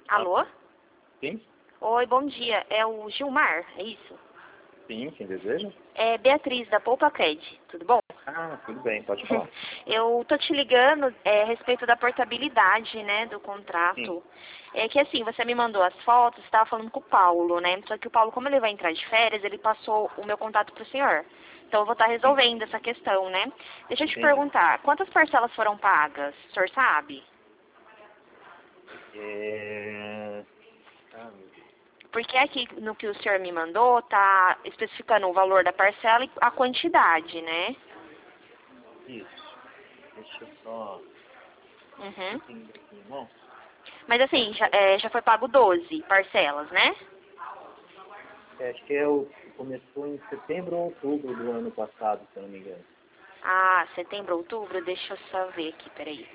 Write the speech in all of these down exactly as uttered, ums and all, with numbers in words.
Alô? Sim? Oi, bom dia. É o Gilmar, é isso? Sim, quem deseja? É Beatriz, da Poupa Cred. Tudo bom? Ah, tudo bem, pode falar. Eu tô te ligando é, a respeito da portabilidade, né, do contrato. Sim. É que assim, você me mandou as fotos, estava falando com o Paulo, né? Só que o Paulo, como ele vai entrar de férias, ele passou o meu contato pro senhor. Então eu vou estar Sim, resolvendo essa questão, né? Deixa eu te entendi. perguntar, quantas parcelas foram pagas? O senhor sabe? É... Ah, meu Deus. Porque aqui no que o senhor me mandou, tá especificando o valor da parcela e a quantidade, né? Isso. Deixa eu só Uhum. entender aqui, irmão. Mas assim, já, é, já foi pago doze parcelas, né? É, acho que é o... começou em setembro ou outubro do ano passado, se eu não me engano. Ah, setembro, outubro, deixa eu só ver aqui, peraí.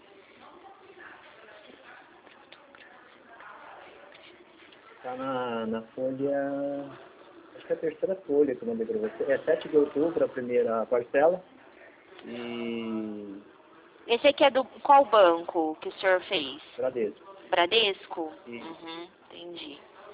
Tá na, na folha... Acho que é a terceira folha que eu mandei pra você. É sete de outubro a primeira parcela. E... Esse aqui é do qual banco que o senhor fez? Bradesco. Bradesco? Isso. Uhum, entendi.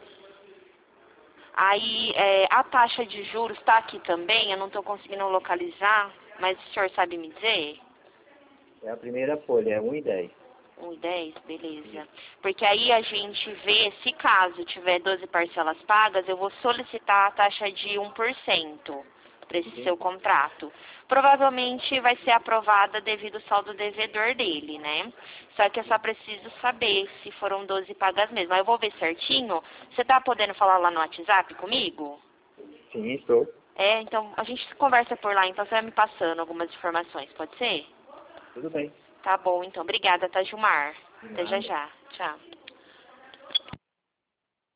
Aí, é, a taxa de juros tá aqui também, eu não tô conseguindo localizar, mas o senhor sabe me dizer? É a primeira folha, é um e dez. Um e dez, beleza. Isso. Porque aí a gente vê, se caso tiver doze parcelas pagas, eu vou solicitar a taxa de um por cento para esse seu Entendi. contrato. Provavelmente vai ser aprovada devido ao saldo devedor dele, né? Só que eu só preciso saber se foram doze pagas mesmo. Aí eu vou ver certinho. Você tá podendo falar lá no WhatsApp comigo? Sim, estou. É, então a gente conversa por lá, então você vai me passando algumas informações, pode ser? Tudo bem. Tá bom, então. Obrigada, tá, Gilmar? De Até já nada. já. Tchau.